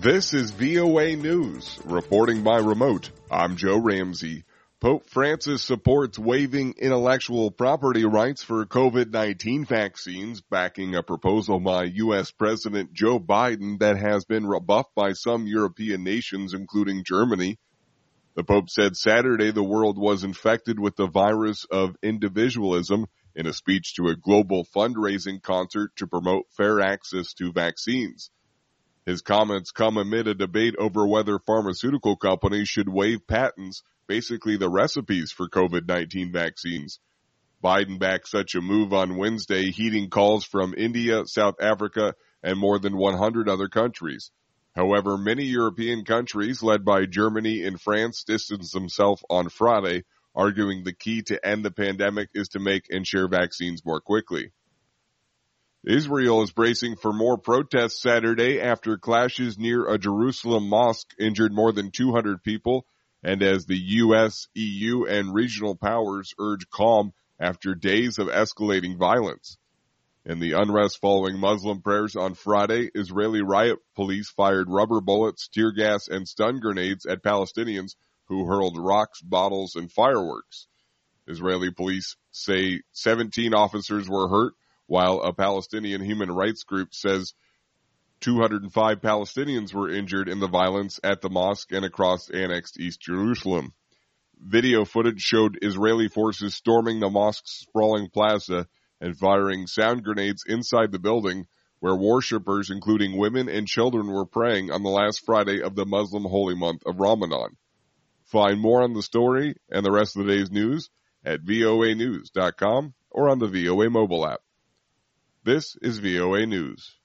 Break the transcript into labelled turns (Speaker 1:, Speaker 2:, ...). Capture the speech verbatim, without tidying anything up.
Speaker 1: This is V O A News, reporting by remote. I'm Joe Ramsey. Pope Francis supports waiving intellectual property rights for COVID nineteen vaccines, backing a proposal by U S President Joe Biden that has been rebuffed by some European nations, including Germany. The Pope said Saturday the world was infected with the virus of individualism in a speech to a global fundraising concert to promote fair access to vaccines. His comments come amid a debate over whether pharmaceutical companies should waive patents, basically the recipes for COVID nineteen vaccines. Biden backed such a move on Wednesday, heeding calls from India, South Africa, and more than one hundred other countries. However, many European countries, led by Germany and France, distanced themselves on Friday, arguing the key to end the pandemic is to make and share vaccines more quickly. Israel is bracing for more protests Saturday after clashes near a Jerusalem mosque injured more than two hundred people, and as the U S, E U, and regional powers urge calm after days of escalating violence. In the unrest following Muslim prayers on Friday, Israeli riot police fired rubber bullets, tear gas, and stun grenades at Palestinians who hurled rocks, bottles, and fireworks. Israeli police say seventeen officers were hurt, while a Palestinian human rights group says two hundred five Palestinians were injured in the violence at the mosque and across annexed East Jerusalem. Video footage showed Israeli forces storming the mosque's sprawling plaza and firing sound grenades inside the building, where worshippers, including women and children, were praying on the last Friday of the Muslim holy month of Ramadan. Find more on the story and the rest of the day's news at V O A news dot com or on the V O A mobile app. This is V O A News.